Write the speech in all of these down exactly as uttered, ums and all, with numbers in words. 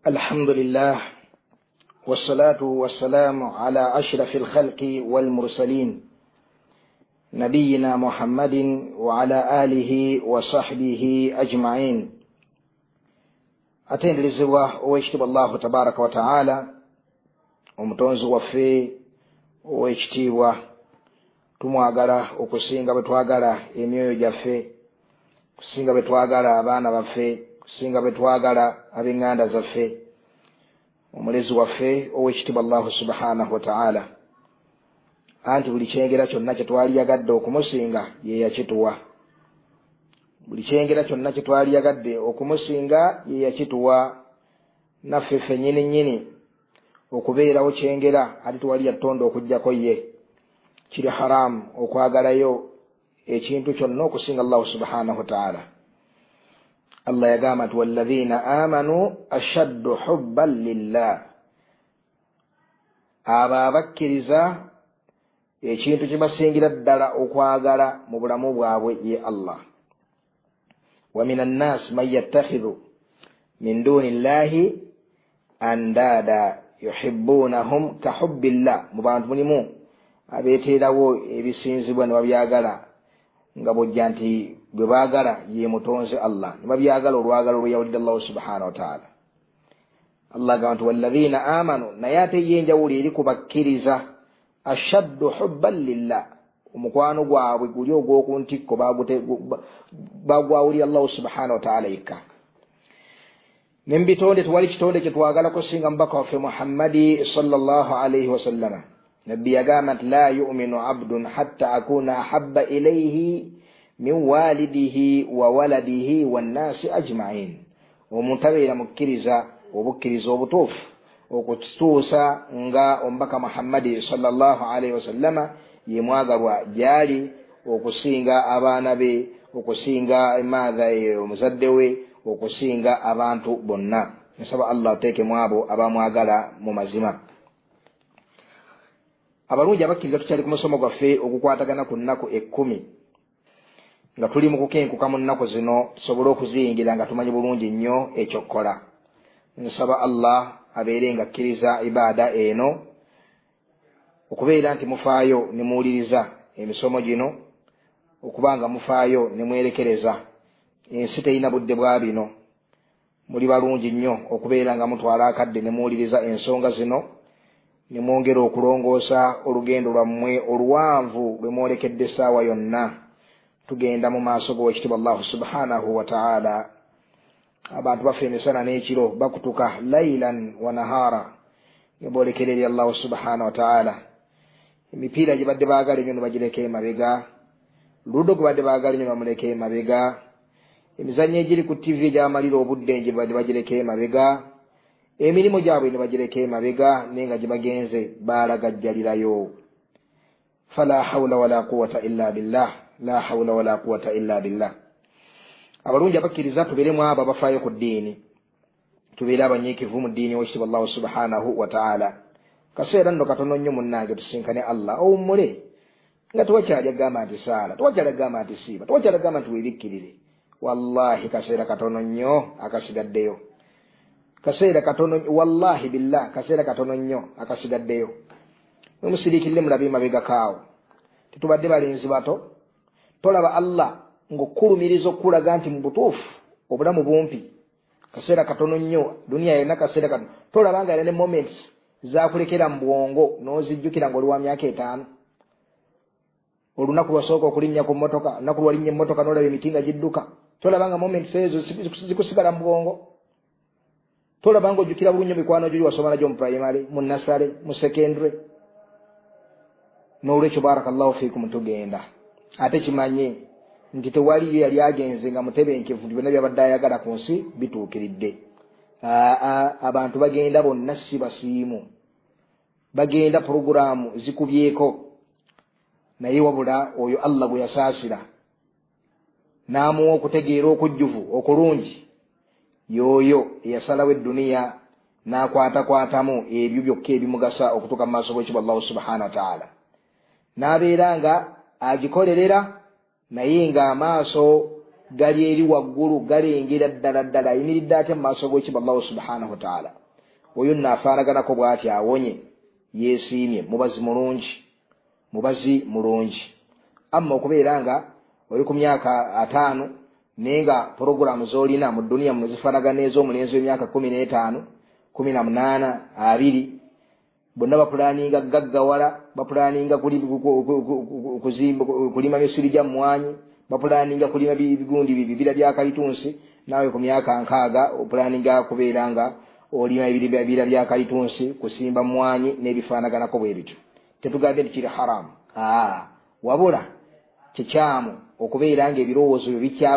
الحمد لله والصلاة والسلام على أشرف الخلق والمرسلين نبينا محمد وعلى آله وصحبه أجمعين. أتين لزواه ويشتب الله تبارك وتعالى ومتونز وفي ويشتيوه tumwagala okusinga betwagala emyoyo gyaffe, kusinga betwagala abaana baffe, kusinga betwagala ab'enganda zaffe, omulezi waffe ow'ekitiibwa Allah subhanahu wa ta'ala. Anti buli kyengera kyonna kye twali yagadde okumusinga ye yakituwa. Buli kyengera kyonna kye twali yagadde okumusinga ye yakituwa. Naffe ffennyini nnyini okubeerawo kyengera ate twali yatonda okuggyako ye. Kiri haram okwagalayo ekintu kyonna okusinga Allah subhanahu wa ta'ala. Allah yagamba nti walladhina amanu ashaddu hubban lillah, abo abakkiriza ekintu kibasingira ddala okwagala mu bulamu bwabwe ye Allah. Wa minan nas man yattakhidhu min duni llahi andada yuhibbunahum ka hubbillah. Mu bantu mulimu abeeterawo ebisinzibwa ne babyagala nga bojja nti gwe baagala ye mutonzi Allah, ne babyagala olwagala lwe yawulidde Allah subhanahu wa ta'ala. Allah agamba nti walladhina amanu, naye ate ye enjawulo eri kubakkiriza ashaddu hubban lillah, omukwano gwabwe guli ogw'oku ntikko bagwawulira Allah subhanahu wa ta'ala yekka. Ne mu bitonde tewali kitonde kye twagala kusinga mubaka waffe Muhammadi sallallahu alayhi wa sallama. Nabbi yagamba nti la yu'minu abdun hatta akuna ahabba ilayhi min walidihi wa waladihi wannasi ajma'in. Omuntu abeera mukkiriza obukkiriza obutuufu okutuusa nga omubaka Muhammadi sallallahu alayhi wa sallama ye mwagalwa gyali okusinga abaana be, okusinga emaadha omuzadde we, okusinga abantu bonna. Nsaba Allah ateekemu abo abamwagala mu mazima. Abalungi abakkiriza tukyali ku musomo gwaffe ogukwatagana ku nnaku ekkumi nga tuli mu kukenkuka mu nnaku zino tusobole okuziyingira nga tumanyi bulungi nnyo ekyokkola. Nsaba Allah abeere nga akkiriza ibaada eno okubeera nti mufaayo ne muwuliriza emisomo gino, okubanga mufaayo ne mwerekereza. Ensi terina budde bwa bino. Muli balungi nnyo okubeera nga mutwala akadde ne muwuliriza ensonga zino, ne mwongera okulongoosa olugendo lwammwe oluwanvu lwe mwolekedde essaawa yonna tugenda mu maaso g'owekitiibwa Allah subhanahu wa ta'ala. Abantu baffe emisana n'ekiro bakutuka laylan wa nahara ne boolekera eri Allah subhanahu wa ta'ala. Emipiira gye badde baagala ennyo ne bagireka emabega, ludo gwe badde baagala ennyo ne bamuleka emabega, emizannyo egiri ku ttivi egy'amalira obudde gye badde bagireka emabega, emirimu gyabwe ne bagireka emabega, naye nga gye bagenze baalagajjalirayo. Fala hawla wala quwwata illa billah, la hawla wala quwwata illa billah. Abalungi abakkiriza tubeeremu abo abafaayo ku ddiini, tubeere abanyiikivu mu ddiini w'ekitiibwa Allah subhanahu wa ta'ala. Kaseera nno katono nnyo munnange tusinkane Allah owummule nga tewakyali agamba nti saala, tewakyali agamba nti siiba, tewakyali agamba nti weebikkirire. Wallahi kaseera katono nnyo akasigaddeyo. Kaseera katono, wallahi billah kaseera katono nnyo akasigaddeyo. Mwe musiriikirire mulabe emabega kaawo. Tetubadde balenzi bato. Tolaba Allah ng'okkulumiriza okulaga nti mu butuufu obulamu bumpi. Kaseera katono nnyo, duniya yonna kaseera katono. Tolaba nga yalina ne moments zaakulekera mu bwongo n'ozijjukira ng'oli wa myaka etaano. Olunaku lwasooka okulinnya ku mmotoka, olunaku lwalinnya emmotoka n'olaba emiti nga gidduka. Tolaba nga moments ezo zikusigala mu bwongo. Tolaba ng'ojjukira bulungi mikwano gyo wasoma nagyo mu primary, mu nursery, mu secondary. N'olwekyo barakallahu fiikum tugenda. Ate kimanye nti tewaliyo yali agenze nga mutebenkevu byonna byabadde ayagala ku nsi bituukiridde. Aa, abantu bagenda bonna si basiimu. Bagenda programu zikubyeko. Naye wabula oyo Allah gwe yasaasira n'amuwa okutegeera okujjuvu okulungi, yoyo eyasalawo edduniya n'akwatakwatamu ebyo byokka ebimugasa okutuuka mu maaso g'ekitiibwa Allah subhanahu wa ta'ala. N'abeera nga agikolerera naye ng'amaaso gali eri waggulu galengera ddala ddala ayimiridde atya mu maaso g'ekibwa Allah subhanahu wa ta'ala. Oyo naafaanaganako bw'ati awonye yeesiimye mubazi mulungi mubazi mulungi. Amma okubeera nga oli ku myaka ataano naye nga porogulaamu z'olina mu duniya muno zifaanagana ez'omulenzi w'emyaka kumi n'etaano kumi na munaana abiri bonna bapulaaninga gaggawala bapulaaninga kulima misiri gya mmwanyi bapulaaninga kulima bigundi bibira bya kalitunsi. Naawe ku myaka nkaaga opulaaninga kubeera nga olima ebibira bya kalitunsi kusimba mmwanyi n'ebifaanaganako bwe bityo. Tetugambye nti kiri haramu, aa wabula kikyamu okubeera nga ebirowoozo byo bikya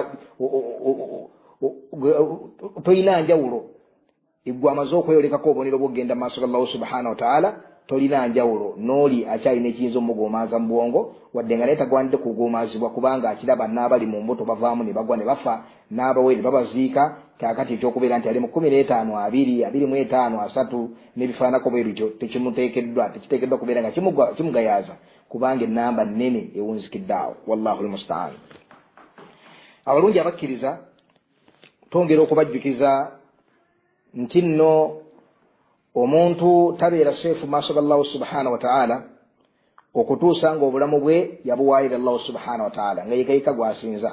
tolina njawulo. Igwe amaze okweyolekako obubonero bw'okugenda mu maaso ga Allah subhanahu wa ta'ala tolina njawulo n'oli akyalina ekiyinza omugomaaza mu bwongo wadde nga naye tagwanidde kugomaazibwa kubanga akiraba n'abali mu mbuto bavaamu ne bagwa ne bafa n'abawere babaziika. Kaakati ekyokubeera nti ali mu kumi n'etaano abiri abiri mu etaano asatu n'ebifaanako bwe bityo tekimuteekeddwa tekiteekeddwa kubeera nga kimugayaaza kubanga ennamba nnene ewunzikidde awo. Wallahu almustaan. Abalungi abakkiriza twongera okubajjukiza nti nno omuntu tabeera seefu maaso ga Allah subhanahu wa ta'ala okutuusa nga obulamu bwe yabuwaayira Allah subhanahu wa ta'ala nga yekayika gwasinza.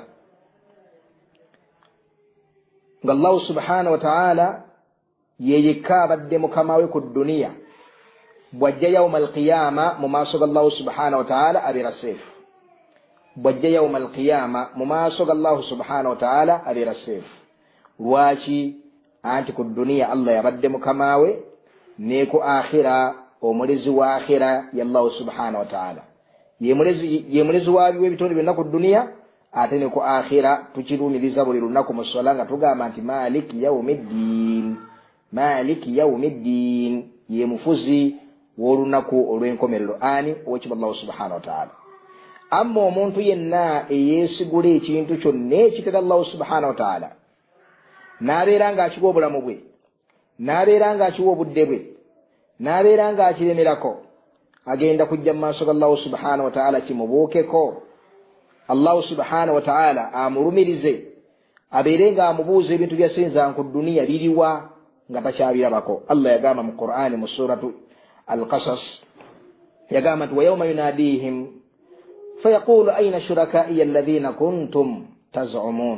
Nga Allah subhanahu wa ta'ala yeyekka abadde mukama we ku duniya bw'ajja yawma alqiyama mu maaso ga Allah subhanahu wa ta'ala abeera seefu. Bw'ajja yawma alqiyama mu maaso ga Allah subhanahu wa ta'ala abeera seefu. Lwaki? Anti ku duniya Allah yabadde mukama we ne ku akhira omulezi wa akhira ya Allah subhanahu wa ta'ala. Ye mulezi ye mulezi wa biwe bitonde byonna ku duniya ate ne ku akhira tukirumiriza buli lunaku mu swala nga tugamba nti maliki yawmiddin maliki yawmiddin ye mufuzi w'olunaku olw'enkomerero ani ow'ekibwa Allah subhanahu wa ta'ala. Amma omuntu yenna eyeesigula ekintu kyonna ekitera Allah subhanahu wa ta'ala n'abeera ng'akiwa obulamu bwe n'abeera ng'akiwa obudde bwe n'abeera ng'akiremerako agenda kujja mu maaso ga Allah subhanahu wa ta'ala kimubuukeko. Allah subhanahu wa ta'ala amulumirize abeere ng'amubuuza ebintu byasinza ku duniya biriwa nga takyabirabako. Allah yagamba mu Qur'ani mu suratu Al-Qasas yagamba nti wa yawma yunaadihim fayaqulu ayna shuraka'iya alladhina kuntum taz'umun.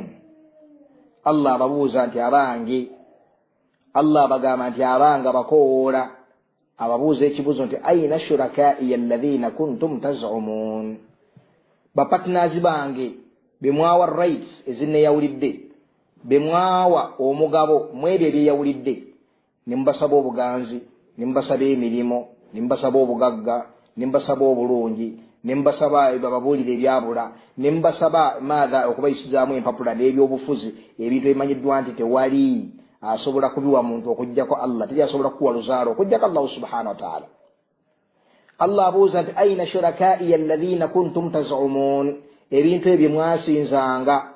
Allah ababuuza nti abange Allah abagamba nti abanga bakoola ababuuza ekibuuzo nti ayna shuraka'iya alladhina kuntum taz'umun. Bapatnaazi bange bemwawa rights ezinneyawulidde bemwawa omugabo mwebyo ebyeyawulidde nimbasaba obuganzi nimbasaba emirimu nimbasaba obugagga nimbasaba obulungi nimbasaba bababuulire ebyabula nimbasaba maadha okubayisizaamu empapula n'ebyobufuzi ebintu ebimanyiddwa nti tewali asobola kubiwa muntu okujjako Allah teri asobola kuwa luzaalo okujjako Allah subhanahu wa ta'ala. Allah abuuza nti ayina shuraka'iya alladhina kuntum taz'umun ebintu ebyo mwasinzanga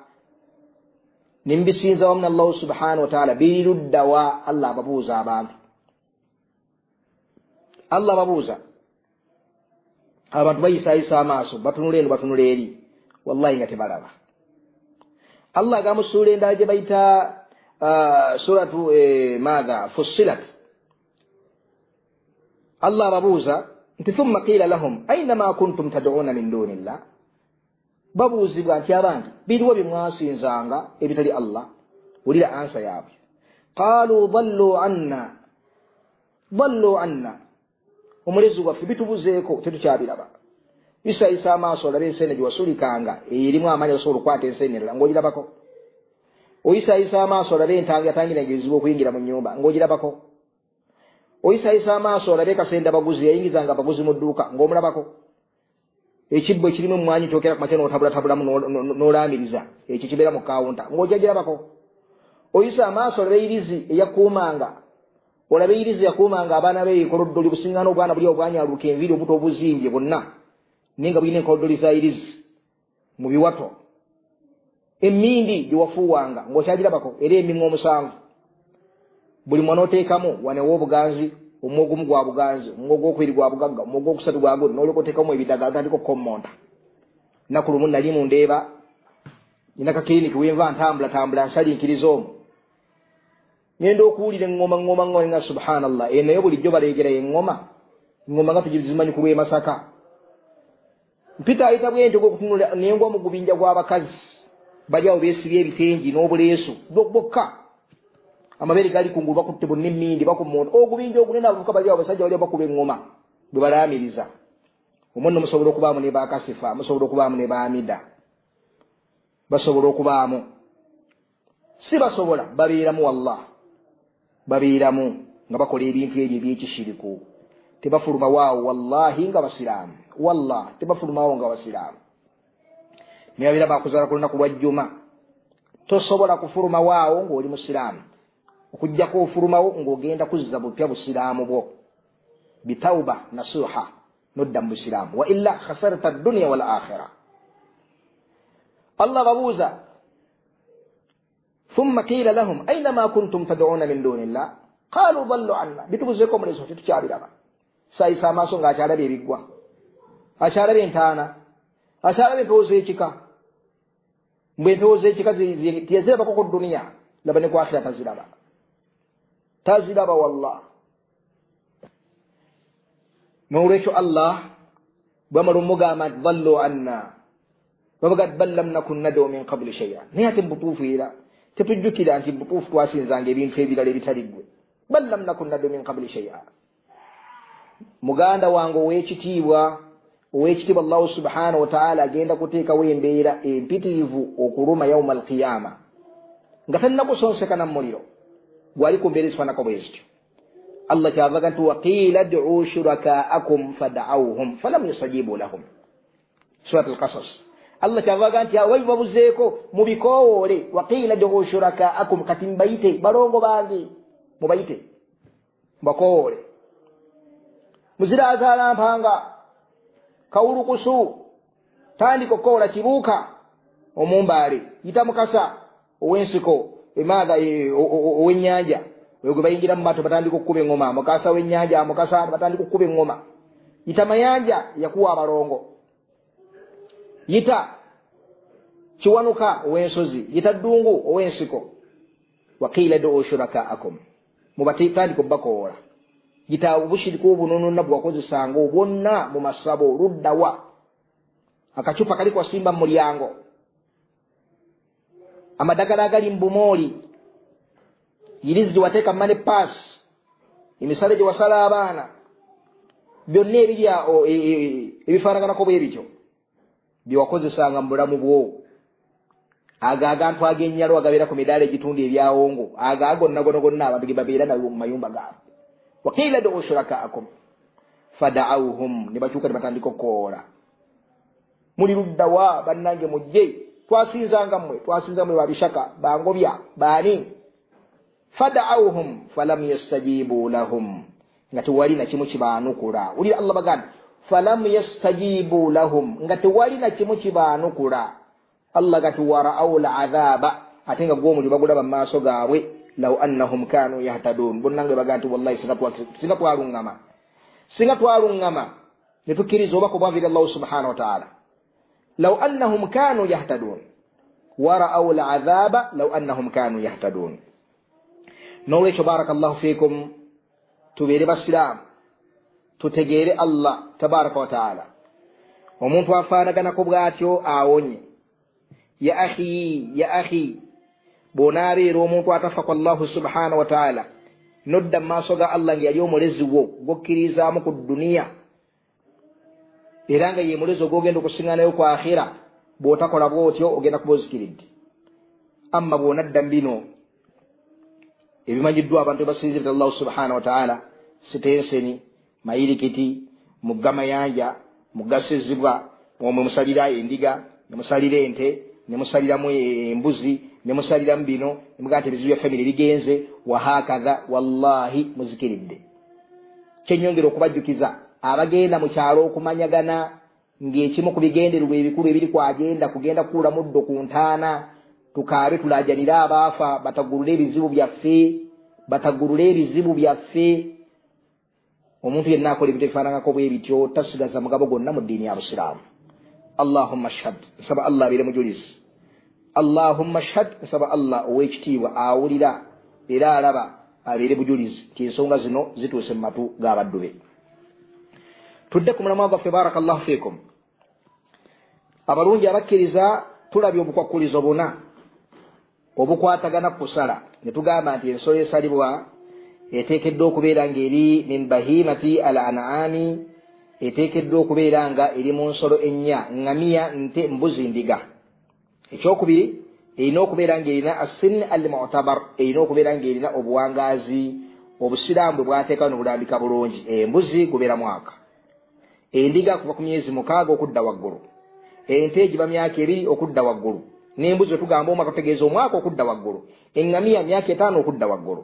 nimbisinza wamu Allah subhanahu wa ta'ala biruddawa. Allah ababuuza abantu Allah ababuuza abantu bayisaayisa amaaso batunula eno batunula eri wallahi nga tebalaba. Allah agamba sura endala gye bayita uh, suratu eh, maadha fussilat Allah ababuuza nti thumma qila lahum ayna ma kuntum tad'una min dunillah. Babuuzibwa nti abantu biriwo bye mwasinzanga ebitali Allah. Wulira ansa yaabwe qalu dhallu anna dhallu anna omulezi gwaffe bitubuzeeko tetukyabiraba. Bisayisa amaaso olabe ensene gye wasulikanga erimu amaanyi osobola okukwata ensene endala ng'ogirabako. Oyisayisa amaaso olabe entanga yatangirangirizibwa okuyingira mu nnyumba ng'ogirabako. Oyisayisa amaaso olabe kasenda abaguzi yayingizanga abaguzi mu dduuka ng'omulabako. Ekibbo ekirimu emmwanyi kyokera ku makya n'otabulatabulamu n'olaamiriza ekyo kibeera mu kawunta ng'okyagirabako. Oyisa amaaso olabe irizi eyakuumanga olabe irizi yakuumanga abaana be ekoloddoli busingana obwana buli obwanyaluka enviiri obuto obuzimbye bonna nenga bulina enkoloddoli za irizi mu biwato. Emmindi gye wafuuwanga ng'okyagirabako era emimwa omusanvu buli mwana oteekamu wanewo obuganzi omwo ogumu gwa buganzi omwo ogwokubiri gwa bugagga omwo ogwokusatu gwa gundi n'olyoka oteekamu ebidagala otandika okukommonta. Nnaku lumu nali mu ndeeba inaka clinic wenva ntambula tambula nsali nkirizo ngendo okuwulira engoma ngoma ngoma subhanallah eneyo bulijjo balegera engoma ngoma nga tugizimanyi kulwe Masaka mpita ayita bwente gwo kutunula nengwa mu gubinja gw'abakazi bajyawo beesibye ebitengi n'obuleesu bokka amabere gali kungulu bakutte bonna emmindi bakumonda ogubinja ogunene abavuka bajyawo basajja bali bakuba engoma bwe balaamiriza omunno musobola okubaamu ne bakasifa musobola okubaamu ne baamida basobola okubaamu si basobola babeeramu wallah babeeramu nga bakola ebintu ebyo ebyekishiriku tebafuluma waawo wallahi nga basiraamu wallah tebafuluma waawo nga basiraamu nibabira bakuzaala ku lunaku lwa jjuma tosobola kufuluma waawo ng'oli musiraamu okujjako ofulumawo ng'ogenda kuzza bupya busiraamu bwo bitawba nasuha nodda mu busiraamu wa illa khasarta dunya wal akhira Allah babuuza thumma qila lahum aina ma kuntum tad'una min dunillah qalu dallu anna bitubuzeko muleso tetukyabiraba sayisa amaaso ng'akyalabye ebiggwa akyalabye entaana akyalabye empewo z'ekika mbwe empewo z'ekika tiyazirabako ku duniya laba ne ku akhira taziraba taziraba wallah n'olwekyo Allah bwamala omugamba nti dallu anna babaga bal lam nakun nad'u min qabli shay'an naye ate mbutuufu era tetujjukira nti mbutuufu twasinzanga ebintu ebirala ebitali ggwe bal lam nakun nad'u min qabli shay'an muganda wange ow'ekitiibwa ow'ekitiibwa Allah subhanahu wa ta'ala agenda kuteekawo embeera empitirivu okuluma yawma alqiyama nga tannakusonsekana mu muliro gwali ku mbeera ezifaanako bwe zityo Allah kyavaga nti waqiila d'u shurakaakum fad'awhum falam yastajibu lahum surat al-qasas Allah kyavaga nti awayi babuzeeko mubikoowoole waqiila d'u shurakaakum kati mbayite balongo bange mubayite mbakoowoole muziraazaala mpanga kawulukusu tandika okukoola kibuuka omumbaale yita mukasa ow'ensiko emaadha ow'ennyanja oyo gwe bayingira mu maato batandika okkuba engoma mukasa w'ennyanja mukasa batandika okkuba engoma yita mayanja yakuwa abalongo yita kiwanuka ow'ensozi yita ddungu ow'ensiko waqiila d'u shurakaakum mubatandika obbakoola yita obushiriku obunononna bwakozesanga obwonna mu masabo oluddawa akacupa kali kwasimba mu mulyango amadagala agali mu bumooli yirizi gye wateeka mane paasi emisale gye wasala abaana byonna ebiri awo ebifaanaganako bwe bityo bye wakozesanga mu bulamu bwo ago agantu ag'ennyalo agabeera ku midaala egitunda ebyawongo ago agonna gonna gonna abantu ge babeera nayo mu mayumba gaabwe waqiila d'u shurakaakum fada'awhum ne bakyuka ne batandika okukoola muli luddawa bannange mujje twasinzanga mmwe twasinza mmwe babishaka bangobya baani fada'awhum falam yastajibu lahum nga tewali na kimu kibaanukula wulira Allah bagamba falam yastajibu lahum nga tewali na kimu kibaanukula Allah gati wara'aw al'adhaba ate nga gw'omuli bagulaba mu maaso gaabwe law annahum kanu yahtadun bonnange baganti wallahi singa twalungama singa twalungama ne tukkiriza obako bwavira Allah subhanahu wa ta'ala law annahum kanu yahtadun wara'aw al'adhaba law annahum kanu yahtadun n'olwekyo barakallahu fiikum tubeere basiraamu tutegeere Allah tabaraka wa ta'ala omuntu afaanaganako bw'atyo awonye ya akhi ya akhi bonaabeera omuntu atafa ku Allah subhanahu wa ta'ala nodda mu maaso ga Allah nga yali omulezi wo gwokkiririzaamu ku duniya era nga ye mulezi ogwogenda okusiŋŋanayo ku akhira bw'otakola bw'otyo ogenda kuba ozikiridde amma bw'onadda mbino ebimanyiddwa abantu basinzira Allah subhanahu wa ta'ala sitenseni mayirikiti mugga mayanja mugasizibwa omwe musalira endiga ne musalira ente ne musaliramu embuzi ne musaliramu bino ne mugamba ebizibu bya family bigenze wahakadha wallahi muzikiridde kyenyongera okubajjukiza abagenda mu kyalo okumanyagana ng'ekimu ku bigendererwa ebikulu ebiri kwagenda kugenda kuula muddo ku ntaana tukaabe tulajanira abaafa batagulule ebizibu byaffe batagulule ebizibu byaffe omuntu yenna akola ebintu ebifaanangako bwe bityo tasigaza mugabo gonna mu ddiini ya busiraamu allahumma ashhad nsaba Allah abeere mujulizi Allahumma shhad nsaba Allah owekitiibwa awulira era alaba abeere bujulizi nti ensonga zino zituuse mu matu g'abaddu be. Tudde ku mulamwa gwaffe barakallahu fiikum. Abalungi abakkiriza tulabye obukwakkulizo buna obukwatagana ku kusala ne tugamba nti ensolo esalibwa eteekeddwa okubeera ng'eri min bahimati al an'ami, eteekeddwa okubeera nga eri mu nsolo ennya: ngamiya, nte, mbuzi, ndiga. Ekyokubiri, erina okubeera ng'erina asin al mu'tabar, erina okubeera ng'erina obuwangaazi obusiraamu bwe bwateekawo ne bulambika bulungi. Embuzi gubeera mwaka, endiga kuva ku myezi mukaaga okudda waggulu, ente giba myaka ebiri okudda waggulu, n'embuzi tugamba omwaka tutegeeza omwaka okudda waggulu, engamiya myaka etaano okudda waggulu.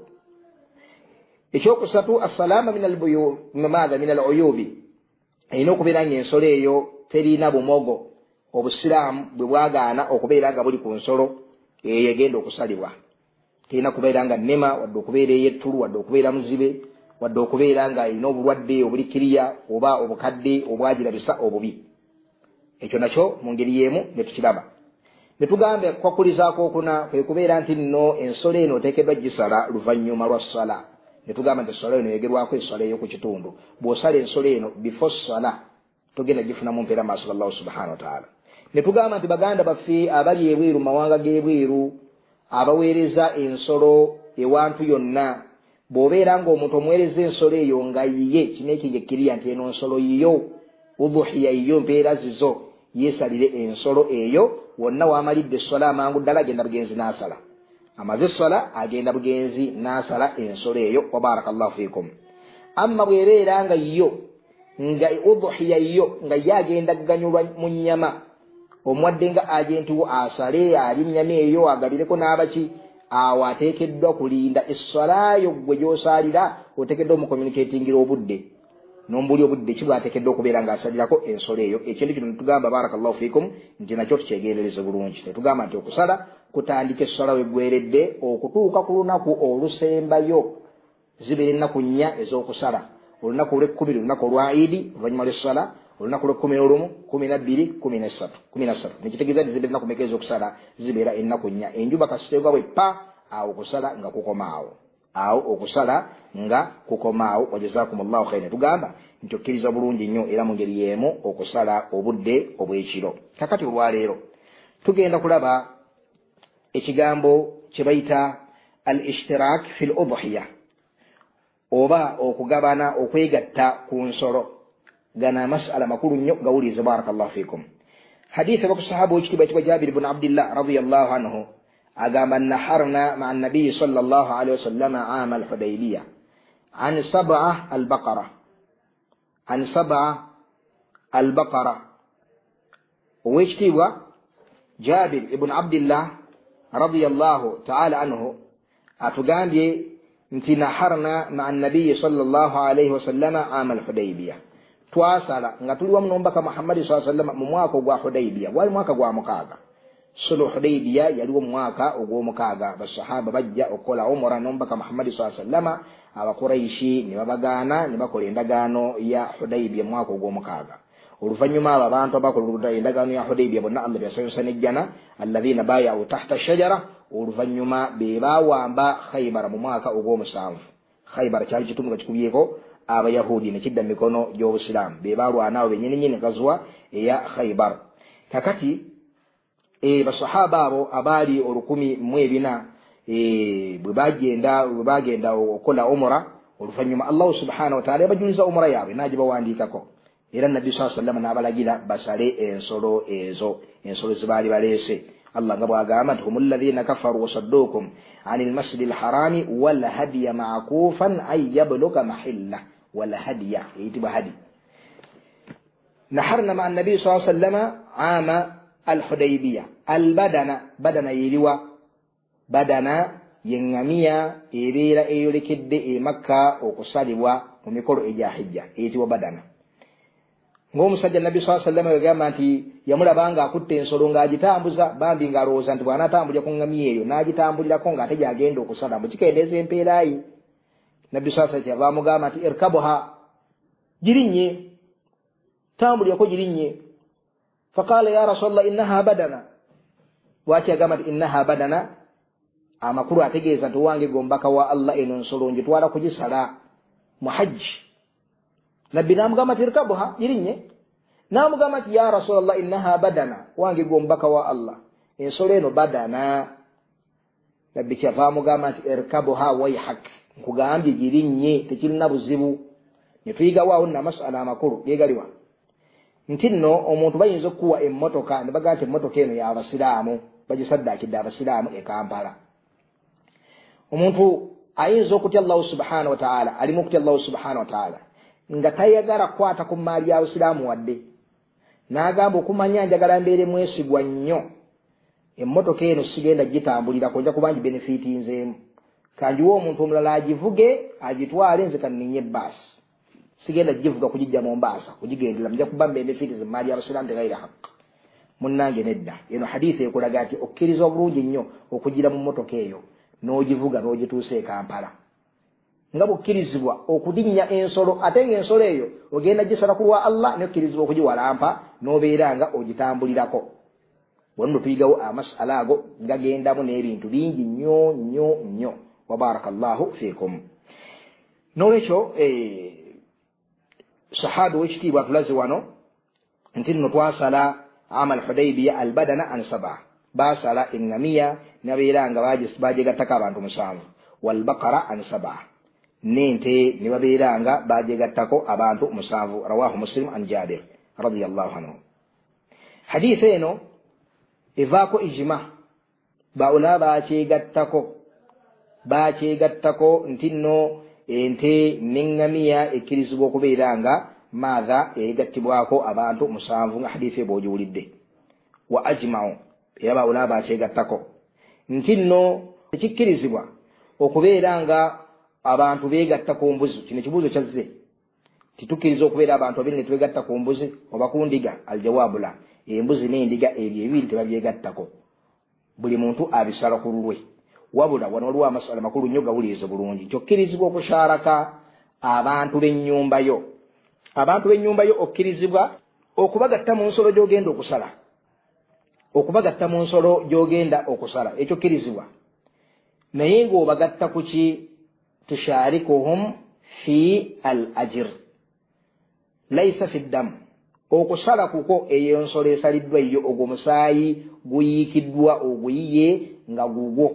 Ekyokusatu, assalaama min al-maadha min al-uyubi, erina okubeera ng'ensolo eyo terina bumogo obusiraamu bwe bwagaana okubeera nga buli ku nsolo eyo egenda okusalibwa. Terina kubeera nga nnema, wadde okubeera ey'ettulu, wadde okubeera muzibe, wadde okubeera nga erina obulwadde obulikiriya oba obukadde obwagirabisa obubi. Ekyo nakyo mu ngeri y'emu ne tukiraba. Ne tugamba kwakkulizaako okuna kwe kubeera nti nno ensolo eno oteekeddwa gisala luvannyuma lwa ssala. Ne tugamba nti essala eno yegerwako essala ey'oku kitundu. Bw'osala ensolo eno before ssala togenda gifunamu mpeera maaso Allah subhanahu wa ta'ala. Ne tugamba nti baganda baffe abali ebweru mawanga g'ebweru abaweereza ensolo ewantu yonna, bw'obeera ng'omuntu omuweereza ensolo eyo nga yiye kineekingekiriya nti eno nsolo yiyo udhuhiya yiyo mpeera zizo, yeesalire ensolo eyo. Wonna waamalidde essala amangu ddala agenda bugenzi n'asala, amaze essala agenda bugenzi n'asala ensolo eyo. Wa barakallahu fiikum. Amma bw'ebeera nga yo nga udhuhiya yo nga ye agenda ganyulwa mu nnyama, omwadde nga agenti wo asale ali nnyama eyo agabireko n'abaki, awo ateekeddwa kulinda essala yo gwe gy'osalira, oteekeddwa omucommunicatingira obudde n'ombuli obudde ki bw'ateekeddwa okubeera ng'asalirako ensolo eyo. Ekintu kino netugamba barakallahu fiikum nti nakyo tukyegendereze bulungi. Netugamba nti okusala kutandika essala weggweredde okutuuka ku lunaku olusembayo, zibeera ennaku nnya ez'okusala: olunaku olw'ekkumi lunaku olwa Idi oluvannyuma lw'essala, olunaku lw'ekkumi n'olumu, kumi na bbiri, kumi n'essatu. kumi na ssatu nekitegeeza nti zibeera ennaku mmeka ez'okusala? Zibeera ennaku nnya. Enjuba kasiteebwa bwe pa, awo okusala nga kukomaawo, awo okusala nga kukomaawo. Wajazaakumullahu khairan. Tugamba nti okkiriza bulungi nnyo era mu ngeri y'emu okusala obudde obw'ekiro. Kakati olwaleero tugenda kulaba ekigambo kye bayita al-ishtirak fil udhiya, oba okugabana, okwegatta ku nsolo. Gana mas'ala makulu nnyo gawulize barakallahu fiikum. Hadithi eva ku sahaba w'ekitiibwa ekitibwa Jaabir ibn Abdillah radiyallahu anhu agamba naharna ma'a an-nabiy sallallahu alayhi wa sallam aam al-Hudaybiyah an sab'a al-baqara an sab'a al-baqara. Ow'ekitiibwa Jaabir ibn Abdillah radiyallahu ta'ala anhu atugambye nti naharna ma'a an-nabiy sallallahu alayhi wa sallam aam al-Hudaybiyah, twasala nga tuli wamu n'omubaka Muhammad sallallahu alayhi wa sallam mu mwaka ogwa Hudaybiyah. Gwali mwaka gwa mukaaga. Sulhu Hudaybiyah yaliwo mu mwaka ogw'omukaaga. Basahaba bajja okukola umra n'omubaka Muhammad sallallahu alayhi wa sallam. Abakuraishi ne babagaana ne bakola endagaano ya Hudaybiyah mu mwaka ogw'omukaaga. Oluvannyuma abo abantu abakola endagaano ya Hudaybiyah bonna Allah byasanyusa n'ejjana, alladhina baaya'u tahta shajara. Oluvannyuma be baawamba Khaybar mu mwaka ogw'omusanvu. Khaybar kyali kitundu nga kikubyeko abayahudi ne kidda mikono gy'obusiraamu, be baalwana abo bennyini nnyini gazwa eya Khaybar. Kakati e basahaba abo abaali olukumi mu ebina e bwe bagenda bwe bagenda okukola umra, oluvannyuma Allah subhanahu wa ta'ala yabajuliza umra yaabwe n'agibawandiikako, era Nabbi sallallahu alayhi wa sallam n'abalagira basale ensolo ezo, ensolo zibaali baleese. Allah nga bw'agamba nti humul ladhina kafaru wa saddukum anil masjidil harami wal hadiya ma'kufan ay yabluga mahilla, wal hadiya eyitibwa hadi. Naharna ma'a an-nabi sallallahu alayhi wa sallam aama al-Hudaybiyah. Al-badana, badana yeriwa, badana yengamiya ebeera eyolekedde e Makka okusalibwa mu mikolo egya hijja, eyitibwa badana. Ng'omusajja Nabbi sallallahu alayhi wa sallam yagamba nti yamulabanga akutte ensolo ng'agitambuza, bambi ng'alowooza nti bw'anaatambulira ku ngamiya eyo n'agitambulirako ng'ate gy'agenda okusala mbu kikendeeza empeera ye. Nabbi sallallahu alayhi wa sallam amugamba nti irkabuha, girinnye, tambulirako girinnye. Faqala ya Rasulallah innaha badana. lwaki agamba nti innaha badana amakulu ategeeza nti owange gombaka wa Allah eno nsolo njitwala kugisala mu hajji. Nabbi namugamba nti irkabuha girinye, namugamba nti ya Rasulallah innaha badana, wange gombaka wa Allah ensolo eno badana. Nabbi kyava amugamba nti irkabuha wayhak, nkugambye girinye tekirina buzibu. Ne tuyigawo awo na masala amakulu gegaliwa nti nno omuntu bayinza okuwa emmotoka ne bagamba nti emmotoka eno y'abasiraamu, bagisaddaakidde abasiraamu e Kampala. Omuntu ayinza okutya Allah subhanahu wa ta'ala, alimu okutya Allah subhanahu wa ta'ala nga tayagala kukwata ku maali y'abasiraamu wadde, n'agamba okumanya njagala mbeere mwesigwa nnyo, emmotoka eno sigenda gitambulirako, nja kuba ngibenefitinzeemu, kanjiwa omuntu omulala agivuge agitwale, nze kanninye ebbaasi, sigenda givuga kugijja Mombasa kugigendera, nja kuba mbenefitize maali y'abasiraamu tegayira haqq. Munnange nedda, eno hadithi ekulaga nti okkiriza obulungi nnyo okugira mu mmotoka eyo n'ogivuga n'ogituusa e Kampala nga bukkirizibwa okudinya ensolo, ate ng'ensolo eyo ogenda gisala ku lwa Allah, n'okkirizibwa okugiwalampa n'obeera nga ogitambulirako. Wano tuyigawo amasala ago gagendamu n'ebintu bingi nnyo nnyo nnyo. Wa barakallahu fiikum. N'olwekyo eh, sahaba w'ekitiibwa tulaze wano nti nno twasala amal Hudaybiya albadana an sab'a, basala engamiya nabeera nga bajegattako abantu musanvu, walbaqara an sab'a, n'ente ne babeera nga bajegattako abantu musanvu. Rawahu Muslim an Jabir radiyallahu anhu. Hadithi eno evaako ijma, bawula bakyegattako bakyegattako nti nno ente n'engamiya ekkirizibwa okubeera nga maadha egattibwako abantu musanvu, nga hadithi bw'ogiwulidde. Wa ajma'u, era bawula bakyegattako nti nno tekikkirizibwa okubeera nga abantu beegatta ku mbuzi. Kino ekibuuzo kyazze, titukkiriza okubeera abantu babiri ne twegatta ku mbuzi oba ku ndiga. Aljawaabu la, embuzi n'endiga ebyo ebiri tebabyegattako, buli muntu abisala ku lulwe. Wabula wano waliwo amasala makulu nnyo gawulirize bulungi. Kyokkirizibwa okusharaka abantu b'ennyumba yo, abantu b'ennyumba yo okkirizibwa okubagatta mu nsolo gy'ogenda okusala, okubagatta mu nsolo gy'ogenda okusala, ekyo kkirizibwa. Naye ng'obagatta ku ki? Tusharikuhum fi al ajr laysa fi ddam, okusala kuko eyo nsolo esaliddwa eyo, ogwo musaayi guyiikiddwa oguyiye nga gugwo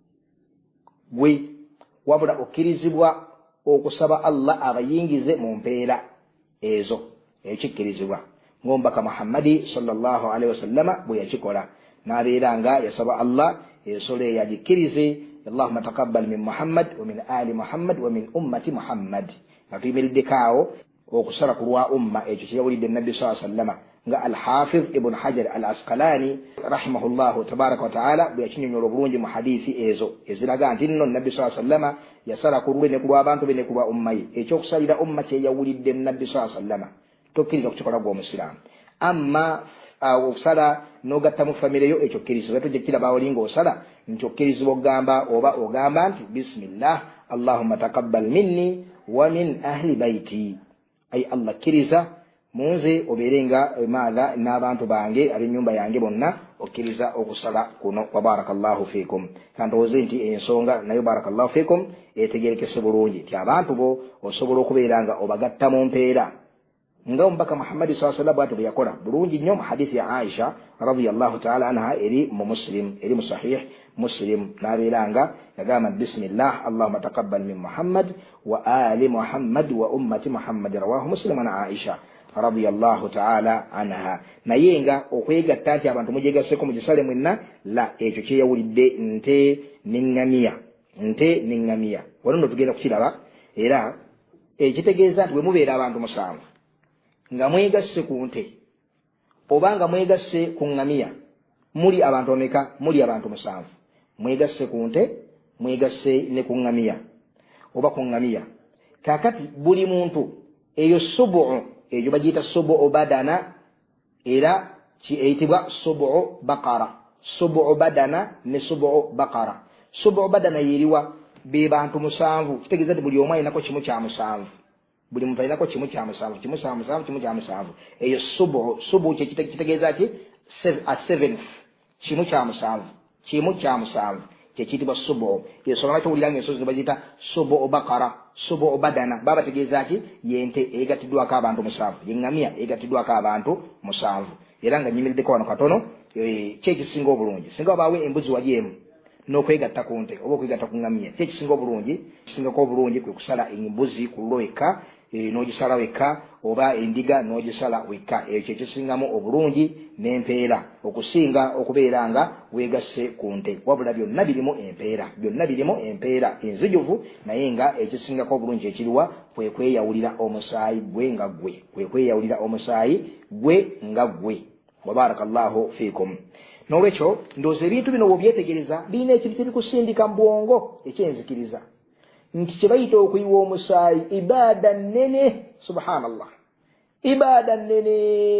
gwe. Wabula okkirizibwa okusaba Allah abayingize mu mpeera ezo, ekyo kikkirizibwa, ng'omubaka Muhammadi sallallahu alaihi wasallama bwe yakikola, n'abeera nga yasaba Allah ensolo eyo agikkirize. Allahumma taqabbal min Muhammad wa min ali Muhammad wa min ummati Muhammad, nga tuyimiriddeko awo okusala ku lwa umma, ekyo kyeyawulidde Nabbi sallallahu alaihi wasallama, nga Al-Hafiz Ibn Hajar Al-Asqalani rahimahullahu tabaraka wa ta'ala bwe yakinyonyola obulungi mu hadithi ezo eziraga nti nno Nabbi sallallahu alaihi wasallama yasala ku lulwe ne ku lw'abantu be ne ku lwa umma ye. Ekyokusalira umma kyeyawulidde Nabbi sallallahu alaihi wasallama tokkiriza kukikola gw'omusiraamu. Amma okusala n'ogatta mu famire yo, ekyo kkirizibwa. Tojja kiraba olinga osala nti okkirizibwa ogamba oba ogamba nti bismillah Allahumma taqabbal minni wa min ahli baiti, ay Allah kkiriza munze obeerenga maadha n'abantu bange ab'ennyumba yange bonna, okkiriza okusala kuno. Wa barakallahu fiikum. Kandowooze nti ensonga nayo barakallahu fiikum etegerekese bulungi ti abantu bo osobola okubeera nga obagatta mu mpeera nga omubaka Muhammad sallallahu alaihi wasallam bw'atyo bwe yakola bulungi nnyo mu hadithi ya Aisha radiyallahu ta'ala anha eri mu Muslim, eri mu Sahih Muslim, n'abeera nga yagamba bismillah Allahumma taqabbal min Muhammad wa ali Muhammad wa ummati Muhammad. Rawahu Muslim an Aisha radiyallahu ta'ala anha. Naye nga okwegatta nti abantu mujegaseko mu gisale mwenna, la, ekyo kyeyawulidde nte n'engamiya, nte n'engamiya. Wano nno tugenda kukiraba, era ekitegeeza nti bwe mubeera abantu musanvu nga mwegasse ku nte oba nga mwegasse ku ngamiya, muli abantu omeka? Muli abantu musanvu. Mwegasse ku nte, mwegasse ne ku ngamiya oba ku ngamiya. Kakati buli muntu eyo subu'u, eyo bagiyita subu'u badana, era kiyitibwa subu'u baqara. Subu'u badana ne subu'u baqara. Subu'u badana yeriwa be bantu musanvu, kitegeeza nti buli omu alinako kimu kya musanvu, buli muntu alinako kimu kya musanvu, kimu kya musanvu, kimu kya musanvu. Eyo subu, subu kitegeeza ki a seventh, kimu kya musanvu kimu kya musanvu kyekiyitibwa subu yensonga kyowulira ng'ensozi bagiyita subu bakara subu badana baba tegeeza ki yente eyegattiddwako abantu musanvu yeŋŋamiya eyegattiddwako abantu musanvu era nga nyimiriddeko wano katono kyekisinga obulungi singa wabaawo embuzi wali emu n'okwegatta ku nte oba okwegatta ku ŋŋamiya kyekisinga obulungi kisingako obulungi kwe kusala embuzi ku lulo wekka n'ogisala wekka oba endiga n'ogisala wekka ekyo ekisingamu obulungi n'empeera okusinga okubeera nga weegasse ku nte wabula byonna birimu empeera byonna birimu empeera enzijuvu naye nga ekisingako obulungi ekiriwa kwe kweyawulira omusaayi gwe nga gwe kwe kweyawulira omusaayi gwe nga gwe wabarakallahu fiikum n'olwekyo ndowooza ebintu bino bw'obyetegereza birina ekintu kyebikusindika mu bwongo ekyenzikiriza nti kye bayita okuyiwa omusaayi ibaada nnene subhanallah ibaada nnene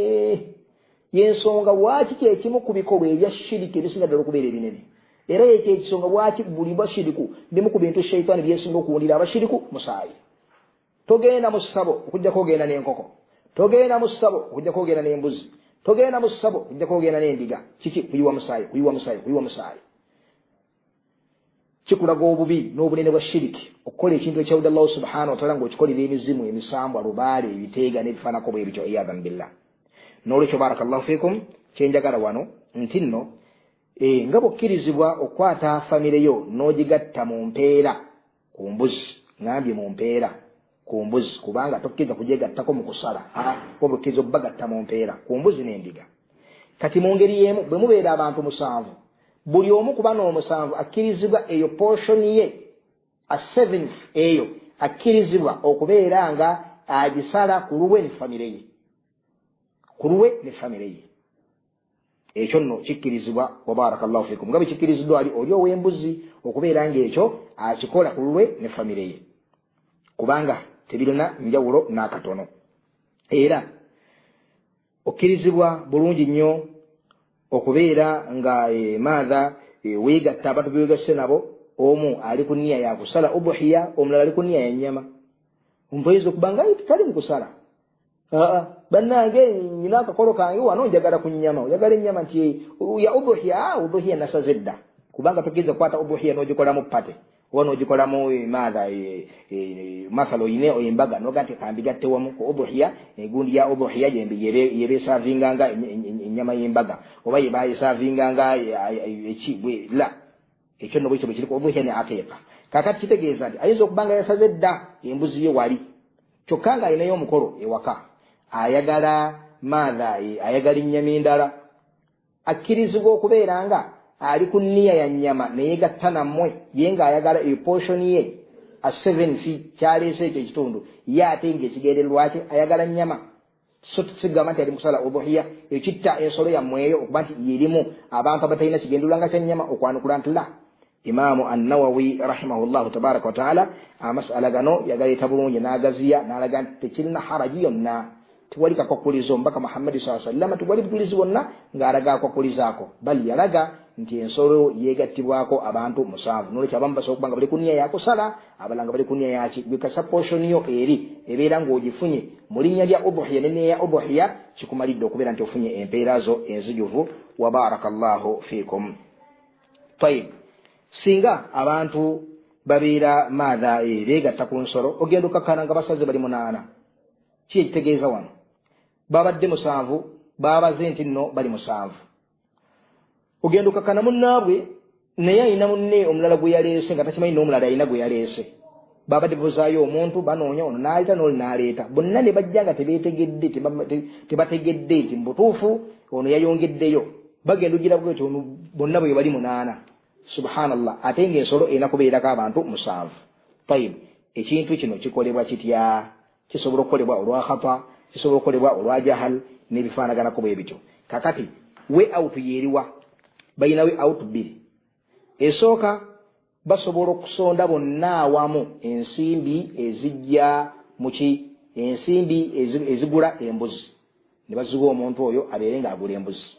yensonga lwaki kyekimu ku bikolwa ebya shiriki ebisinga ddala okubeera ebinene era ekyo ekisonga lwaki buli bashiriku bimu ku bintu shaitaani byesinga okuwulira abashiriku musaayi togenda mu ssabo okujjako ogenda n'enkoko togenda mu ssabo okujjako ogenda n'embuzi togenda mu ssabo okujjako ogenda n'endiga kiki kuyiwa musaayi kuyiwa musaayi kuyiwa musaayi kikulaga obubi n'obunene bwa shiriki okukola ekintu ekyawudde allahu subhanahu wataala ng'okikolera emizimu emisambwa lubaale ebiteega n'ebifaanako bwe bityo iyadhan billah n'olwekyo barakallahu fiikum kyenjagala wano nti nno e, nga bwokkirizibwa okukwata famire yo n'ogigatta mu mpeera ku mbuzi ngambye mu mpeera ku mbuzi kubanga tokkiriza kugyegattako mu kusala wabula okkiriza okubagatta mu mpeera ku mbuzi n'endiga kati mu ngeri y'emu bwe mubeera abantu musanvu buli omu kuba n'omusanvu akkirizibwa eyo portion ye a seventh eyo akkirizibwa okubeera nga agisala ku lulwe ne famire ye ku lulwe ne famire ye ekyo nno kikkirizibwa wabarakallahu fikum nga bwe kikkiriziddwa ali oli ow'embuzi okubeera ng'ekyo akikola ku lulwe ne famire ye kubanga tebirina njawulo n'akatono era okkirizibwa bulungi nnyo okubeera nga e, maadha e, weegatta abantu bewegasse nabo omu ali ku nniya ya kusala ubuhiya omulala ali ku nniya ya nnyama omuntu oyinza okuba nga tali mu kusala aa bannange nyina akakolo kange wano njagala ku nnyama oyagala ennyama nti ya ubuhiya ubuhiya nasaze dda kubanga tokiriza kukwata ubuhiya n'ogikolamu pate oba n'ogikolamu maadha e, e, masala oyine embaga noga nti kambigatte wamu ku ubuhiya egundi ya ubuhiya yebeesavinganga ennyama y'embaga oba yebayeesavinganga ekibwe la ekyo nno bwekyo bwe kiriko ubuhiya ne akeeka kakati kitegeeza nti ayinza okuba nga yasaze dda embuzi ye wali kyokka nga alinayo omukolo ewaka ayagala maadha ayagala ennyama endala akkirizibwa okubeera nga ali ku nniya ya nnyama neyegatta nammwe ye ng'ayagala eportion ye a seven feet kyaleese ekyo ekitundu ye ate ng'ekigendererwa kye ayagala nnyama so tusigamba nti ali mukusala ubuhiya ekitta ensolo yammwe eyo okuba nti yerimu abantu abatalina kigendererwa nga kya nnyama okwanukula nti la imaamu annawawi rahimahullahu tabaraka wataala amasala gano yagaleeta bulungi n'agaziya n'alaga nti tekirina haraji yonna tewali kakwakulizo mbaka muhammadi saa sallama tewali butulizi bwonna ng'alaga akwakulizaako bali yalaga nti ensolo yeegattibwako abantu musanvu n'olwekyo abamu basobola okuba nga bali ku nniya yakusala abalala nga bali ku nniya yaki gwekasa portion yo eri ebeera ng'ogifunye mu linnya lya ubuhiya n'enniya ya ubuhiya kikumalidde okubeera nti ofunye empeera zo enzijuvu wa barakallahu fiikum tayib singa abantu babeera maadha e, beegatta ku nsolo ogenda okakkana nga basaze bali munaana ki ekitegeeza wano babadde musanvu babaze nti nno bali musanvu ogenda okakkana munnaabwe naye alina munne omulala gwe yaleese nga takimanyi n'omulala alina gwe yaleese babadde buzaayo omuntu banoonya ono n'aleeta n'oli n'aleeta bonna ne bajja nga tebeetegedde tebategedde nti mu butuufu ono yayongeddeyo bagenda ogira bwetyo bonna bwe bali munaana subhanallah ate ng'ensolo erina kubeerako abantu musanvu tayib ekintu kino kikolebwa kitya kisobola okukolebwa olwa khata kisobola okukolebwa olwa jahal n'ebifaanaganako bwe bityo kakati we out yeeriwa balina we out bbiri esooka basobola okusonda bonna awamu ensimbi ezijja muki ensimbi ezigula embuzi ne baziwa omuntu oyo abeere ng'agula embuzi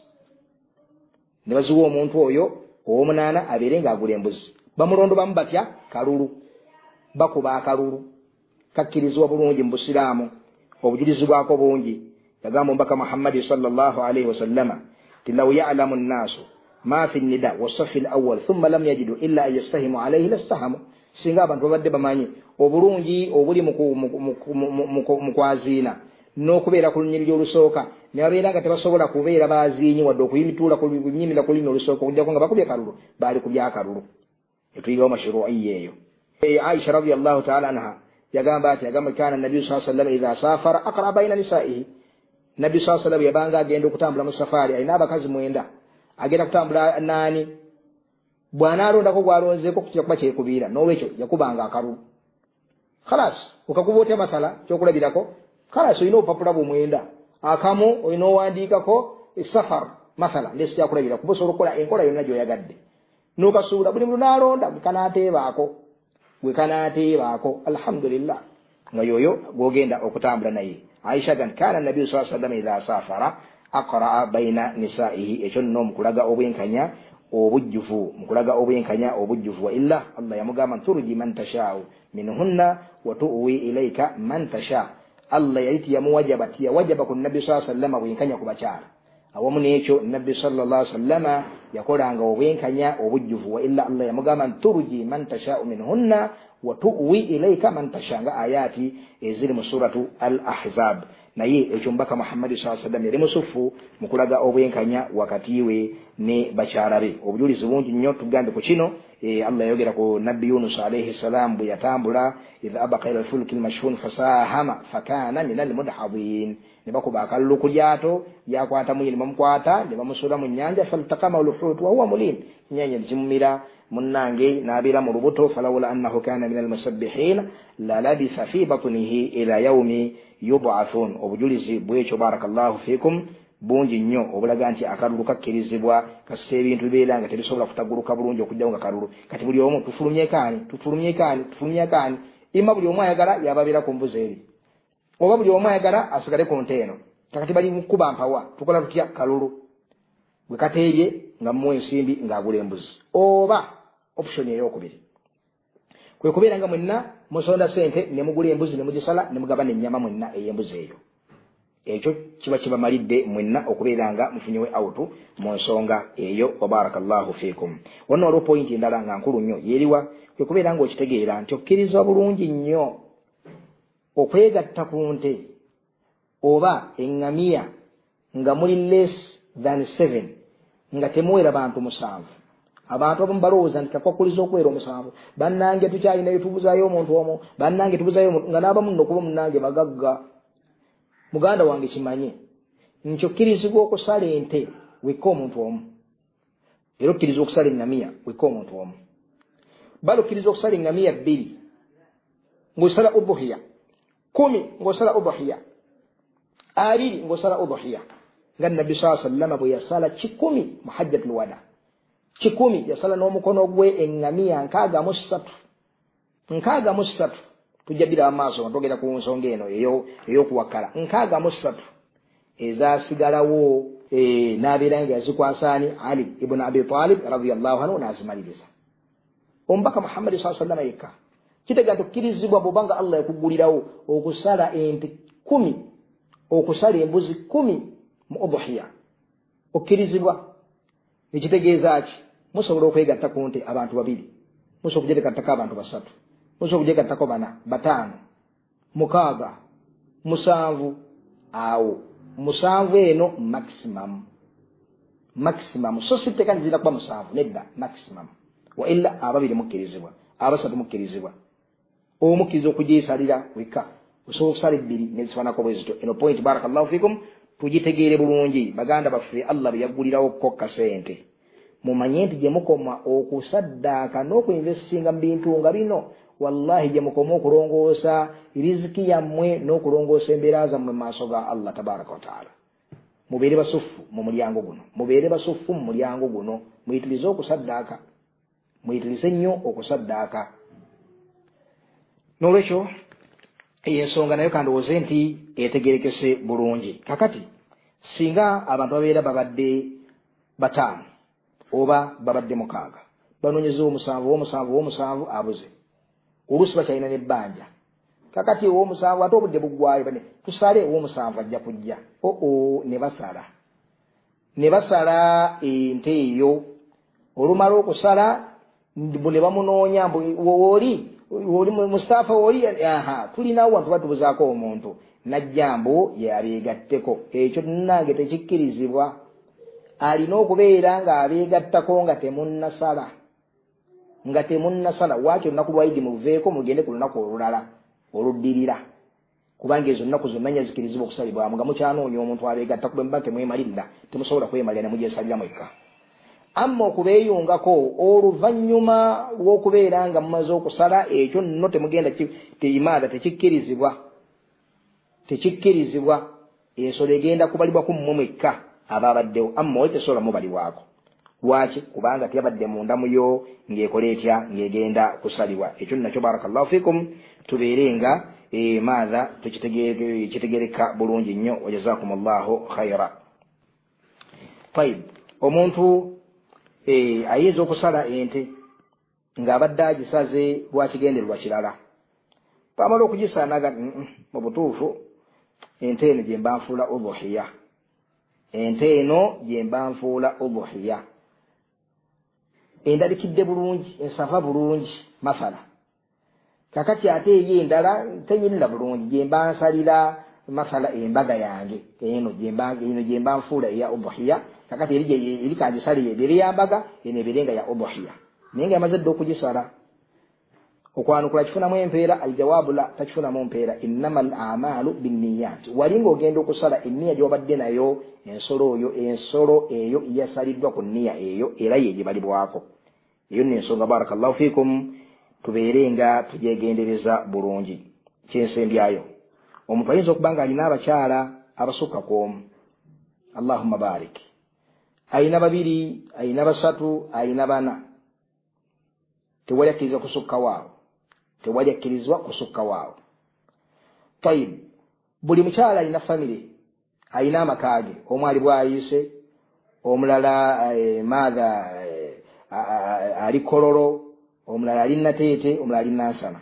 ne baziwa omuntu oyo ow'omunaana abeere ng'agula embuzi bamulondo bamu batya kalulu bakuba akalulu kakkirizibwa bulungi mu busiraamu obujulizi bwako bungi yagamba omubaka muhammadi sallallahu alaihi wasallama ti law ya'lamu nnaasu ما في النداء والصف الأول ثم لم يجدوا إلا أن يستهموا عليه لاستهموا singa abantu babadde bamanyi obulungi obuli mu kwaziina n'okubeera ku lunyiriri olusooka ne babeera nga tebasobola kubeera baaziinyi wadde okuyimituula kunyimira ku lulimi olusooka okujjako nga bakubye kalulu baali ku byakalulu etuyigawo mashruiya eyo. Aisha radiyallahu ta'ala anha yagamba ati yagamba kana nabiyyu sallallahu alayhi wasallam idha safara aqra baina nisaihi, nabbi sallallahu alayhi wasallam yabanga agenda okutambula mu safari alina abakazi mwenda agenda kutambula nani bwana alondako gwalonzeeko kutya kuba kyekubiira n'olwekyo yakubanga akalulu khalas ukakuba otya masala kyokulabirako khalas olina obupapula bumwenda akamu olina owandiikako safar masala lesi kyakulabira kuba osobola okukola enkola yonna gy'oyagadde n'okasuula buli muntu n'alonda bwe kanaateebaako bwe kanaateebaako alhamdulillah nga yoyo gw'ogenda okutambula naye. Aisha gan kana nabiyyu sallallahu alayhi wasallam idha safara aqra baina nisaihi, ekyo nno mukulaga obwenkanya obujjuvu mukulaga obwenkanya obujjuvu wa illa Allah yamugamba turji man tashau minhunna wa tuwi ilayka man tasha. Allah yaliti yamuwajaba tiya wajaba ku nabbi sallallahu alayhi wasallam obwenkanya ku bakyala awamu n'ekyo nabbi sallallahu alayhi wasallam yakolanga obwenkanya obujjuvu wa illa Allah yamugamba turji man tashau minhunna wa tuwi ilayka man tasha nga ayati eziri mu suratu al-ahzab. naye ekyo mbaka Muhammad sallallahu alayhi wasallam yali musufu mukulaga obwenkanya wakati we ne bakyala be. Obujulizi bungi nnyo tugambe ku kino. E, Allah yogera ku nabbi Yunus alayhi salam bwe yatambula idha abaqa ila al-fulk al-mashhun fasahama fakana min al-mudhadhin, ne bakuba akalulu ku lyato yakwata mu yirima mukwata ne bamusula mu nyanja faltaqama al-hut wa huwa mulim, nyanya jimumira munnange nabira mu lubuto falawla annahu kana min al-musabbihin la labitha fi batnihi ila yawmi yub'athun. Obujulizi bwekyo barakallahu fikum bungi nnyo obulaga nti akalulu kakkirizibwa kassa ebintu bibeera nga tebisobola kutaguluka bulungi okujjawo nga kalulu. Kati buli omu tufulumye kaani tufulumye kaani tufulumye kaani imma buli omu ayagala yababeera ku mbuzi eri oba buli omu ayagala asigale ku nteeno. Kakati bali mukuba mpawa tukola tutya kalulu bwe kateebye nga mmuwa ensimbi ng'agula embuzi, oba option ey'okubiri kwe kubeera nga mwenna musonda sente ne mugula embuzi ne mugisala ne mugabana ennyama mwenna ey'embuzi eyo. Ekyo kiba kibamalidde mwenna okubeera nga mufunyewe awutu mu nsonga eyo. wa barakallahu fikum. Wano olwo point endala nga nkulu nnyo yeriwa kwe kubeera nga okitegeera nti okkirizibwa bulungi nnyo okwegatta ku nte oba eŋŋamiya nga muli less than seven nga temuwera bantu musanvu. Abantu abamu balowooza nti kakwakuliza okuwera omusanvu bannange tukyalinayo tubuzaayo omuntu omu bannange tubuzaayo omuntu nga n'abamu nno okuba munnange bagagga. Muganda wange kimanye nti okkirizibwa okusala ente wekka omuntu omu era okkirizibwa okusala eŋŋamiya wekka omuntu omu. Balo okkirizibwa okusala eŋŋamiya bbiri ng'osala udhuhiya, kumi ng'osala udhuhiya, abiri ng'osala udhuhiya nga nabbi sallallahu alayhi wasallam bwe yasala kikumi mu hajjatul wada. Kikumi yasala n'omukono gwe eŋŋamiya nkaaga mu ssatu nkaaga mu ssatu tujja bira amaaso nga togera ku nsonga eno ey'okuwakala nkaaga mu ssatu ezasigalawo e, n'abeera nga yazikwasaani Ali ibn Abi Talib radiyallahu anhu n'azimaliriza. Omubaka Muhammad sallallahu alayhi wasallam yekka kitega nti okkirizibwa bw'obanga Allah yakugulirawo okusala ente kumi okusala embuzi kumi mu udhuhiya okkirizibwa. Ekitegeeza ki musobola okwegatta ku nte abantu babiri, musobola okugyagattako abantu basatu, musobola okugyagattako bana bataano mukaaga musanvu. Awo musanvu eno maximum maximum so si tteeka nzira kuba musanvu nedda maximum wa illa ababiri mukkirizibwa abasatu mukkirizibwa omukkiriza okugyesalira wekka osobola okusala ebbiri nezifaanako bwezito. Eno point barakallahu fikum tugitegeere bulungi baganda baffe. Allah bwe yaggulirawo kokka sente mumanye nti gye mukoma okusaddaaka n'okuinvestinga mu bintu nga bino wallahi gye mukoma okulongoosa riziki yammwe n'okulongoosa embeera zammwe mu maaso ga Allah tabaraka wa taala. Mubeere basuffu mu mulyango guno mubeere basuffu mu mulyango guno muyitirize okusaddaaka muyitirize nnyo okusaddaaka. N'olwekyo eyo ensonga nayo kandowooze nti etegerekese bulungi. Kakati singa abantu babeera babadde bataano oba babadde mukaaga banoonyezewo omusanvu w'omusanvu w'omusanvu abuze oluusi bakyalina n'ebbanja. Kakati ow'omusanvu ate obudde buggwayo bane tusale ow'omusanvu ajja kujja oo ne basala ne basala ente eyo olumala okusala ne bamunoonya woli oli Mustafa oli aha tulinawo wantu batubuzaako omuntu najjambo yabeegatteko ekyo nange tekikkirizibwa alina okubeera nga abeegattako nga temunnasala nga temunnasala waakyo olunaku lwayidi muveeko mugende ku lunaku olulala oluddirira kubanga ezo nnaku zonna nyazikirizibwa okusalibwamu nga mukyanoonya omuntu abeegatta kube muba temwemalirira temusobola kwemalira ne mugyesalira mwekka amma okubeeyungako oluvannyuma lw'okubeera nga mumaze okusala ekyo nno temugenda teimaada tekikkirizibwa tekikkirizibwa ensolo egenda kubalibwa ku mmwe mwekka abaabaddewo amma oli tesobola mubalibwako lwaki kubanga teyabadde munda muyo ng'ekola etya ng'egenda kusalibwa ekyo nakyo barakallahu fikum tubeere nga e, maadha tukitegereka bulungi nnyo wajazakumullahu khaira tayib omuntu e, ayinza okusala ente ng'abadde agisaze lwakigendererwa kirala pamala okugisaanaga mu butuufu ente eno gye mba nfuula udhuhiya ente eno gye mba nfuula udhuhiya endalikidde bulungi ensava bulungi mafala kakati ate eyo endala tenyirira bulungi gye mba nsalira mafala embaga yange eno gye mba nfuula eya udhuhiya kakati eri kangisalire ebiri yambaga eno ebirenga ya udhuhiya naye nga yamaze dde okugisala okwanukula kifunamu empeera aljawaabu la takifunamu mpeera innamal amalu binniyat wali ng'ogenda okusala enniya gy'obadde nayo ensolo oyo ensolo eyo yasaliddwa ku nniya eyo era yegibalibwako eyo nensonga barakallahu fikum tubeere nga tugyegendereza bulungi kyensembyayo omuntu ayinza okuba nga alina abakyala abasukka ku omu allahumma barik ayina babiri ayina basatu ayina bana tewali akkiriza kusukka waawo tewali akkirizibwa kusukka waawo tayib buli mukyala alina famire ayina amakaage omu ali bwayise omulala e, maadha e, ali kololo omulala ali nateete omulala ali nansana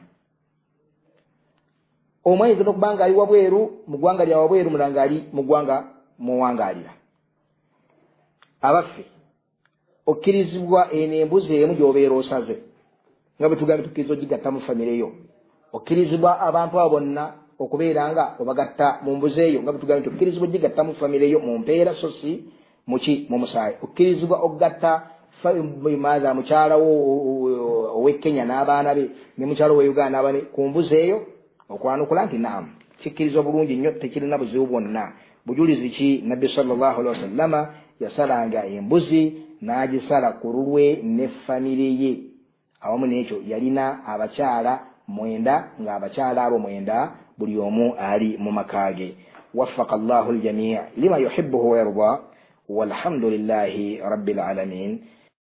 omu ayinza n'okuba nga ali wabweru mu ggwanga lya wabweru mulala nga ali mu ggwanga muwangaalira abaffe okkirizibwa eno embuzi emu gy'obeera osaze nga bwe tugambye tukkiriza ogigatta mu famire yo okkirizibwa abantu abo bonna okubeera nga obagatta mu mbuzi eyo nga bwe tugambye tukkirizibwa ogigatta mu famire yo mu mpeera so si muki mu musaayi okkirizibwa okugatta maadha mukyala wo ow'e Kenya n'abaana be ne mukyala wo Uganda n'abaana ku mbuzi eyo okwanukula nti naamu kikkirizibwa bulungi nnyo tekirina buzibu bwonna bujulizi ki nabbi sallallahu alaihi wasallama yasalanga embuzi n'agisala ku lulwe ne famire ye awamu n'ekyo yalina abakyala mwenda ng'abakyala abo mwenda buli omu ali mu makaage waffaka allahu aljamii lima yuhibbuhu wa yarda walhamdulillahi rabbil alamin